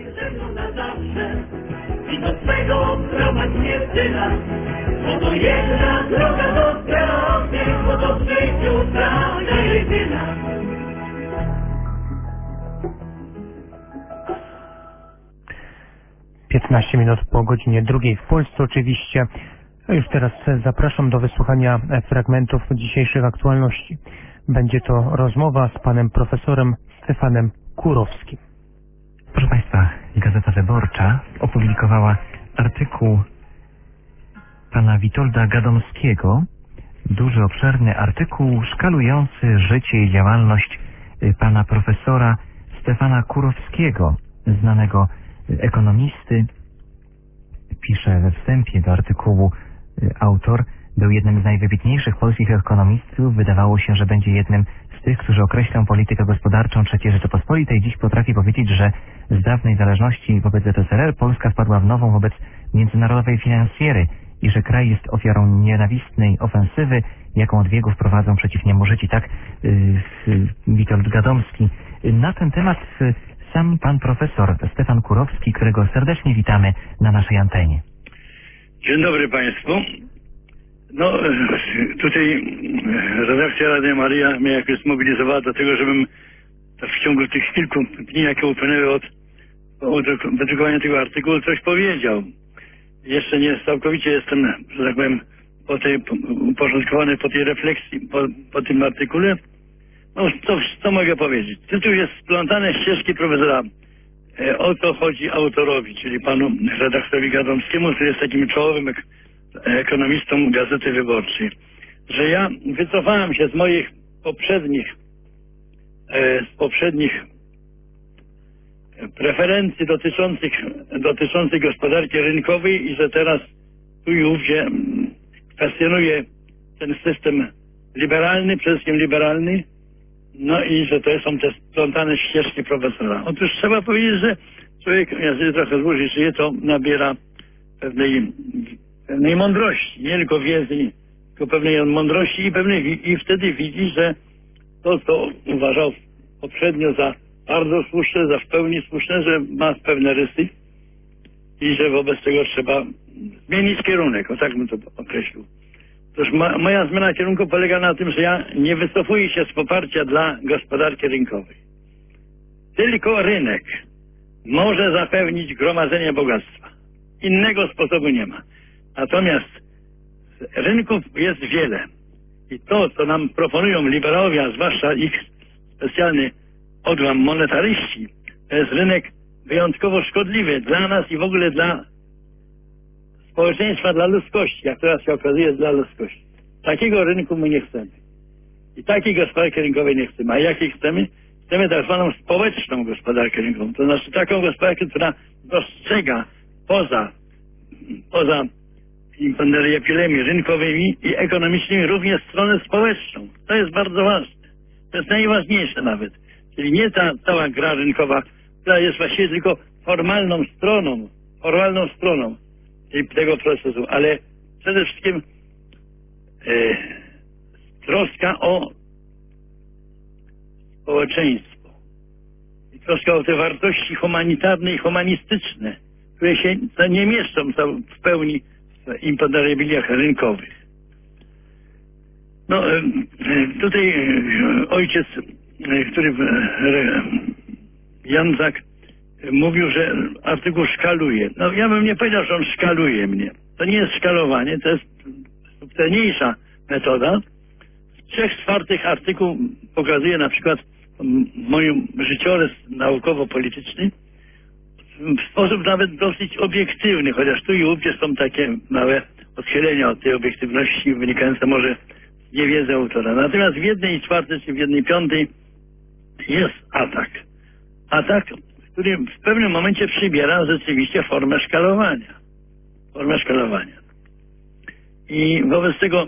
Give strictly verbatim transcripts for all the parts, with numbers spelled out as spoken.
ze mną na zawsze i do swego prowadź mnie syna, bo to jedna droga do spełny, bo to w życiu prawda jedyna. piętnaście minut po godzinie drugiej w Polsce oczywiście. A już teraz zapraszam do wysłuchania fragmentów dzisiejszych aktualności. Będzie to rozmowa z panem profesorem Stefanem Kurowskim. Proszę Państwa, Gazeta Wyborcza opublikowała artykuł pana Witolda Gadomskiego, duży, obszerny artykuł szkalujący życie i działalność pana profesora Stefana Kurowskiego, znanego ekonomisty. Pisze we wstępie do artykułu autor: był jednym z najwybitniejszych polskich ekonomistów. Wydawało się, że będzie jednym z tych, którzy określą politykę gospodarczą trzeciej Rzeczypospolitej. Dziś potrafi powiedzieć, że z dawnej zależności wobec Z S R R Polska wpadła w nową wobec międzynarodowej finansjery i że kraj jest ofiarą nienawistnej ofensywy, jaką od wieków prowadzą przeciw niemu Żydzi. Tak yy, Witold Gadomski. Na ten temat yy, sam pan profesor Stefan Kurowski, którego serdecznie witamy na naszej antenie. Dzień dobry Państwu. No, tutaj redakcja Radia Maryja mnie jakoś zmobilizowała do tego, żebym w ciągu tych kilku dni, jakie upłynęły od, od wydrukowania tego artykułu, coś powiedział. Jeszcze nie całkowicie jestem, że tak powiem, po tej, uporządkowany po tej refleksji, po, po tym artykule. No, co, co mogę powiedzieć? Tytuł jest Splątane ścieżki profesora. E, o to chodzi autorowi, czyli panu redaktorowi Gadomskiemu, który jest takim czołowym ek ekonomistą Gazety Wyborczej. Że ja wycofałem się z moich poprzednich e, z poprzednich preferencji dotyczących, dotyczących gospodarki rynkowej i że teraz tu i ówdzie kwestionuję ten system liberalny, przede wszystkim liberalny. No i że to są te splątane ścieżki profesora. Otóż trzeba powiedzieć, że człowiek, ja sobie trochę dłużej żyję, to nabiera pewnej, pewnej mądrości. Nie tylko wiedzy, tylko pewnej mądrości i pewnej, i wtedy widzi, że to, co uważał poprzednio za bardzo słuszne, za w pełni słuszne, że ma pewne rysy i że wobec tego trzeba zmienić kierunek. O tak bym to określił. Otóż ma, moja zmiana kierunku polega na tym, że ja nie wycofuję się z poparcia dla gospodarki rynkowej. Tylko rynek może zapewnić gromadzenie bogactwa. Innego sposobu nie ma. Natomiast rynków jest wiele. I to, co nam proponują liberałowie, a zwłaszcza ich specjalny odłam monetaryści, to jest rynek wyjątkowo szkodliwy dla nas i w ogóle dla społeczeństwa, dla ludzkości, jak teraz się okazuje, dla ludzkości. Takiego rynku my nie chcemy. I takiej gospodarki rynkowej nie chcemy. A jakiej chcemy? Chcemy tak zwaną społeczną gospodarkę rynkową. To znaczy taką gospodarkę, która dostrzega poza, poza epilemi rynkowymi i ekonomicznymi również stronę społeczną. To jest bardzo ważne. To jest najważniejsze nawet. Czyli nie ta cała gra rynkowa, która jest właściwie tylko formalną stroną, formalną stroną tego procesu, ale przede wszystkim e, troska o społeczeństwo i troska o te wartości humanitarne i humanistyczne, które się nie mieszczą w pełni w imponderabiliach rynkowych. No, e, tutaj e, ojciec, e, który e, Jan Zak mówił, że artykuł szkaluje. No ja bym nie powiedział, że on szkaluje mnie. To nie jest szkalowanie, to jest subtelniejsza metoda. W trzech czwartych artykuł pokazuje na przykład moją życiorys naukowo-polityczny w sposób nawet dosyć obiektywny, chociaż tu i ówdzie są takie małe odchylenia od tej obiektywności wynikające może z niewiedzy autora. Natomiast w jednej czwartej czy w jednej piątej jest atak. Atak, który w pewnym momencie przybiera rzeczywiście formę szkalowania. Formę szkalowania. I wobec tego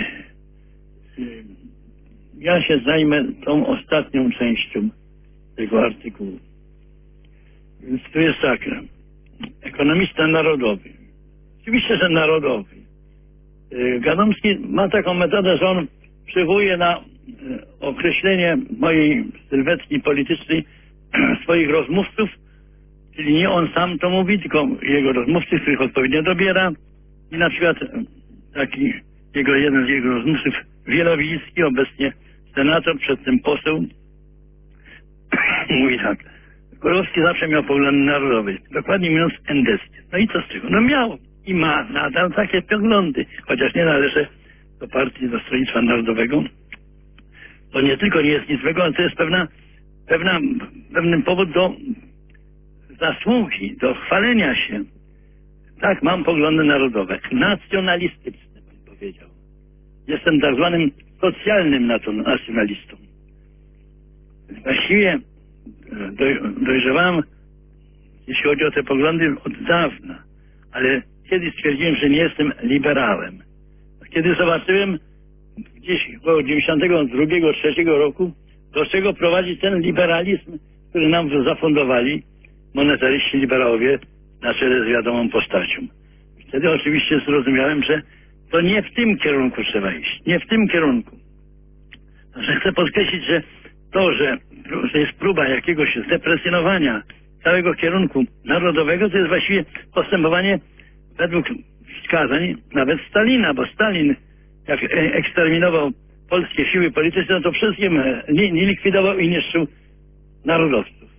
ja się zajmę tą ostatnią częścią tego artykułu. Więc tu jest tak. Ekonomista narodowy. Oczywiście, że narodowy. Gadomski ma taką metodę, że on przywołuje na określenie mojej sylwetki politycznej swoich rozmówców Czyli nie on sam to mówi, tylko jego rozmówcy, których odpowiednio dobiera. I na przykład taki jego, jeden z jego rozmówców, Wielowiejski, obecnie senator, przedtem poseł, mówi tak. Kurowski zawsze miał poglądy narodowe, dokładnie mówiąc endeskie. No i co z tego? No miał i ma nadal takie poglądy, chociaż nie należy do partii, do Stronnictwa Narodowego. To nie tylko nie jest nic złego, ale to jest pewna, pewna, pewien powód do zasługi, do chwalenia się. Tak, mam poglądy narodowe, nacjonalistyczne, bym powiedział. Jestem tak zwanym socjalnym nacjonalistą. Właściwie dojrzewałem, jeśli chodzi o te poglądy, od dawna, ale kiedyś stwierdziłem, że nie jestem liberałem. Kiedy zobaczyłem gdzieś około dziewięćdziesiątego drugiego, trzeciego roku, do czego prowadzi ten liberalizm, który nam zafundowali monetaryści, liberałowie na czele z wiadomą postacią. Wtedy oczywiście zrozumiałem, że to nie w tym kierunku trzeba iść, nie w tym kierunku. Że chcę podkreślić, że to, że, że jest próba jakiegoś zdepresjonowania całego kierunku narodowego, to jest właściwie postępowanie według wskazań nawet Stalina, bo Stalin, jak eksterminował polskie siły polityczne, no to wszystkim nie, nie likwidował i niszczył narodowców.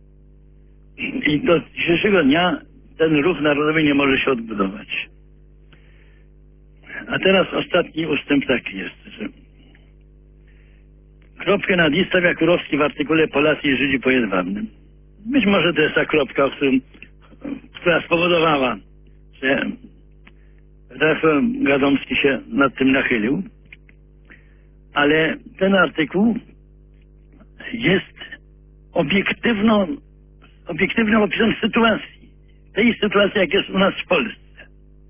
I do dzisiejszego dnia ten ruch narodowy nie może się odbudować. A teraz ostatni ustęp taki jest, że kropkę nad i stawia Kurowski w artykule Polacy i Żydzi po Jedwabnym. Być może to jest ta kropka, o którym, która spowodowała, że Rafał Gadomski się nad tym nachylił, ale ten artykuł jest obiektywną, obiektywnym opisem sytuacji. Tej sytuacji, jak jest u nas w Polsce.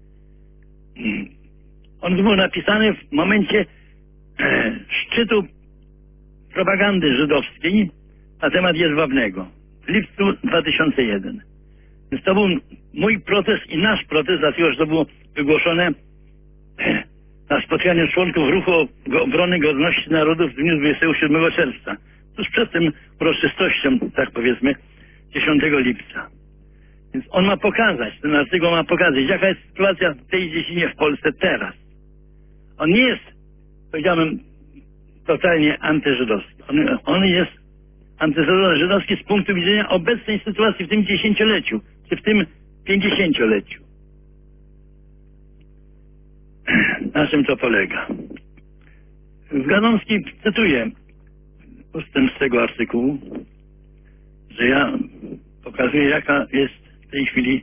On był napisany w momencie e, szczytu propagandy żydowskiej na temat Jedwabnego w lipcu dwa tysiące pierwszego. Więc to był mój protest i nasz protest, dlatego że to było wygłoszone na spotkaniu członków Ruchu Obrony Godności Narodów w dniu dwudziestego siódmego czerwca. Tuż przed tym uroczystością, tak powiedzmy, dziesiątego lipca. Więc on ma pokazać, ten artykuł ma pokazać, jaka jest sytuacja w tej dziedzinie w Polsce teraz. On nie jest, powiedziałem, totalnie antyżydowski. On, on jest antyżydowski z punktu widzenia obecnej sytuacji w tym dziesięcioleciu, czy w tym pięćdziesięcioleciu. Na czym to polega? Gadomski cytuje ustęp z tego artykułu, że ja pokazuję, jaka jest w tej chwili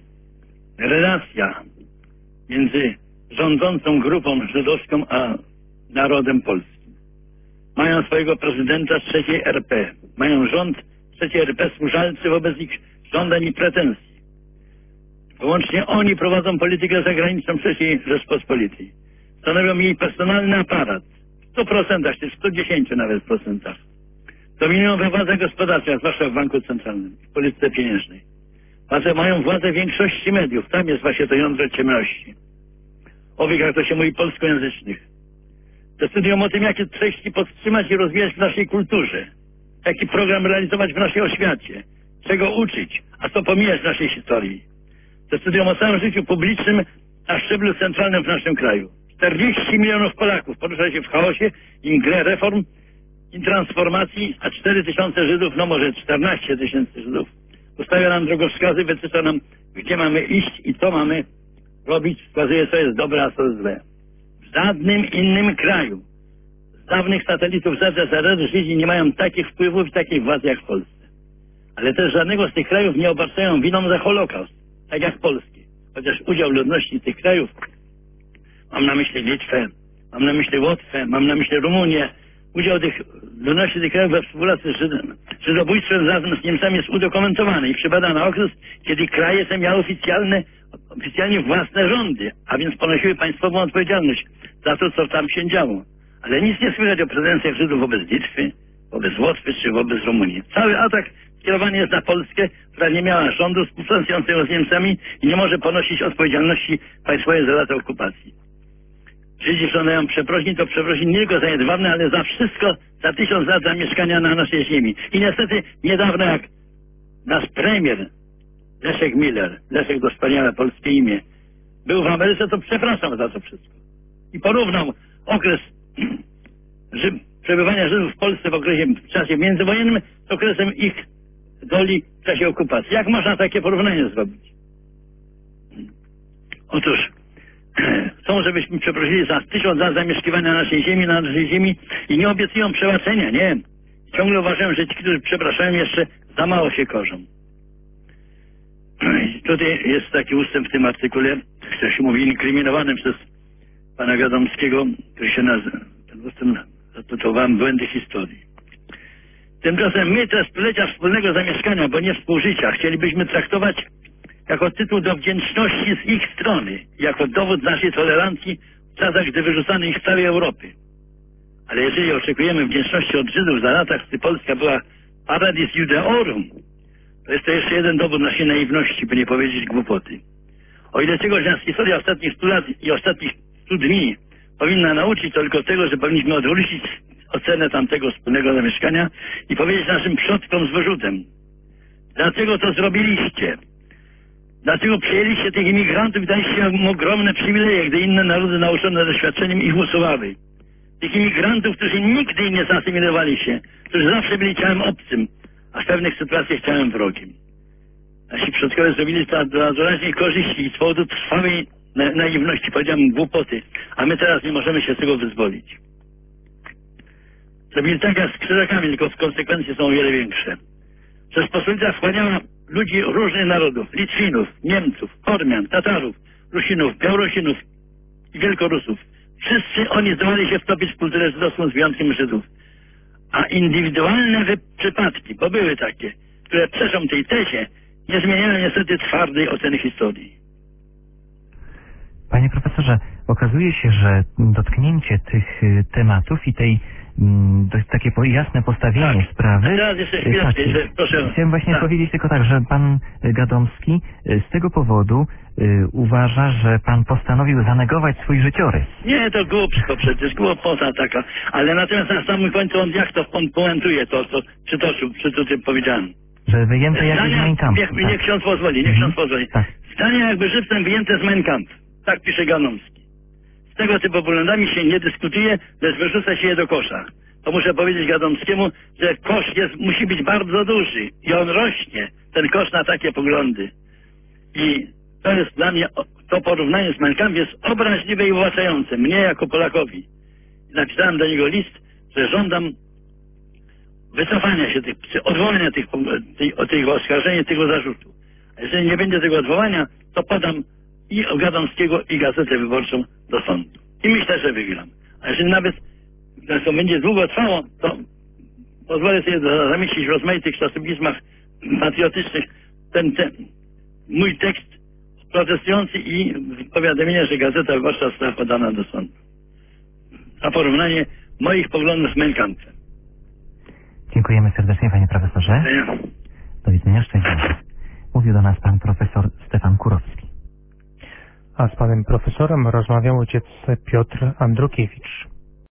relacja między rządzącą grupą żydowską a narodem polskim. Mają swojego prezydenta trzeciej R P. Mają rząd trzeciej R P służalcy wobec ich żądań i pretensji. Wyłącznie oni prowadzą politykę zagraniczną trzeciej Rzeczpospolitej. Stanowią jej personalny aparat. W stu procentach, czy w stu dziesięciu nawet procentach. Dominują we władzach gospodarczych, zwłaszcza w Banku Centralnym, w polityce pieniężnej. Władzę mają władzę większości mediów. Tam jest właśnie to jądro ciemności. Owych, jak to się mówi, polskojęzycznych. Decydują o tym, jakie treści podtrzymać i rozwijać w naszej kulturze. Jaki program realizować w naszej oświacie. Czego uczyć, a co pomijać w naszej historii. Decydują o całym życiu publicznym na szczeblu centralnym w naszym kraju. czterdzieści milionów Polaków porusza się w chaosie i mgle reform i transformacji, a cztery tysiące Żydów, no może czternaście tysięcy Żydów, ustawia nam drogowskazy, wytycza nam, gdzie mamy iść i co mamy robić, wskazuje, co jest dobre, a co jest złe. W żadnym innym kraju z dawnych satelitów Z S R R Żydzi nie mają takich wpływów i takiej władzy jak w Polsce. Ale też żadnego z tych krajów nie obarczają winą za Holokaust, tak jak Polskie. Chociaż udział ludności tych krajów, mam na myśli Litwę, mam na myśli Łotwę, mam na myśli Rumunię, udział tych ludności tych krajów we współpracy z Żydem, żydobójstwem razem z Niemcami jest udokumentowany i przypada na okres, kiedy kraje te miały oficjalne, oficjalnie własne rządy, a więc ponosiły państwową odpowiedzialność za to, co tam się działo. Ale nic nie słychać o prezencjach Żydów wobec Litwy, wobec Łotwy czy wobec Rumunii. Cały atak skierowany jest na Polskę, która nie miała rządu współpracującego z Niemcami i nie może ponosić odpowiedzialności państwowej za lata okupacji. Żydzi żądają przeprosin, to przeprosin nie tylko za Jedwabne, ale za wszystko, za tysiąc lat zamieszkania na naszej ziemi. I niestety niedawno, jak nasz premier Leszek Miller, Leszek to wspaniałe polskie imię, był w Ameryce, to przepraszam za to wszystko. I porównał okres Żyd, przebywania Żydów w Polsce w okresie, w czasie międzywojennym z okresem ich doli w czasie okupacji. Jak można takie porównanie zrobić? Otóż chcą, żebyśmy przeprosili za tysiąc lat zamieszkiwania naszej ziemi, na naszej ziemi i nie obiecują przebaczenia, nie. Ciągle uważają, że ci, którzy przepraszają, jeszcze za mało się korzą. Tutaj jest taki ustęp w tym artykule, który się mówi inkryminowanym przez pana Gadomskiego, który się nazywa, ten ustęp zatytułowałem Błędy historii. Tymczasem my te stulecia wspólnego zamieszkania, bo nie współżycia, chcielibyśmy traktować jako tytuł do wdzięczności z ich strony, jako dowód naszej tolerancji w czasach, gdy wyrzucano ich z całej Europy. Ale jeżeli oczekujemy wdzięczności od Żydów za lata, gdy Polska była paradis Judeorum, to jest to jeszcze jeden dowód naszej naiwności, by nie powiedzieć głupoty. O ile czegoś nas historia ostatnich stu lat i ostatnich stu dni powinna nauczyć, to tylko tego, że powinniśmy odwrócić ocenę tamtego wspólnego zamieszkania i powiedzieć naszym przodkom z wyrzutem: dlaczego to zrobiliście? Dlaczego przyjęliście tych imigrantów i daliście im ogromne przywileje, gdy inne narody nauczone doświadczeniem ich usuwały? Tych imigrantów, którzy nigdy nie zasymilowali się, którzy zawsze byli ciałem obcym, a w pewnych sytuacjach ciałem wrogim. Nasi przodkowie zrobili to dla doraźnej korzyści i z powodu trwałej na naiwności, powiedziałem, głupoty, a my teraz nie możemy się z tego wyzwolić. Zrobili tak jak z krzyżakami, tylko w konsekwencje są o wiele większe. Rzeczpospolita wchłaniała ludzi różnych narodów, Litwinów, Niemców, Ormian, Tatarów, Rusinów, Białorusinów i Wielkorusów. Wszyscy oni zdołali się wtopić w kulturę żydowską z wyjątkiem Żydów. A indywidualne przypadki, bo były takie, które przeczą tej tezie, nie zmieniają niestety twardej oceny historii. Panie profesorze, okazuje się, że dotknięcie tych y, tematów i tej to jest takie jasne postawienie tak. sprawy. A teraz jeszcze chwileczkę, tak, jeszcze, proszę. Chciałem właśnie tak. powiedzieć tylko tak, że pan Gadomski z tego powodu y, uważa, że pan postanowił zanegować swój życiorys. Nie, to głupstwo przecież, głupota taka. Ale natomiast na samym końcu on jak to on puentuje to, co przytoczył, przytoczył, powiedziałem. Że wyjęte jakieś z Mein Kampf. Niech, tak. niech ksiądz pozwoli, niech ksiądz pozwoli. Tak. Zdania jakby żywcem wyjęte z Mein Kampf. Tak pisze Gadomski. Z tego typu poglądami się nie dyskutuje, lecz wyrzuca się je do kosza. To muszę powiedzieć Gadomskiemu, że kosz jest, musi być bardzo duży i on rośnie, ten kosz na takie poglądy. I to jest dla mnie, to porównanie z Mein Kampf jest obraźliwe i uwłaczające, mnie jako Polakowi. Napisałem do niego list, że żądam wycofania się tych, odwołania tych, tych, tych oskarżeń, tego zarzutu. A jeżeli nie będzie tego odwołania, to podam i Gadomskiego, i Gazetę Wyborczą do sądu. I myślę, że wygram. A jeżeli nawet to będzie długo trwało, to pozwolę sobie zamieścić w rozmaitych czasopismach patriotycznych ten, ten mój tekst protestujący i powiadomienie, że Gazeta Wyborcza została podana do sądu. A porównanie moich poglądów z Mein Kampfem. Dziękujemy serdecznie, panie profesorze. Do widzenia, szczęśliwie. Mówił do nas pan profesor Stefan Kurowski. A z panem profesorem rozmawiał ojciec Piotr Andrukiewicz.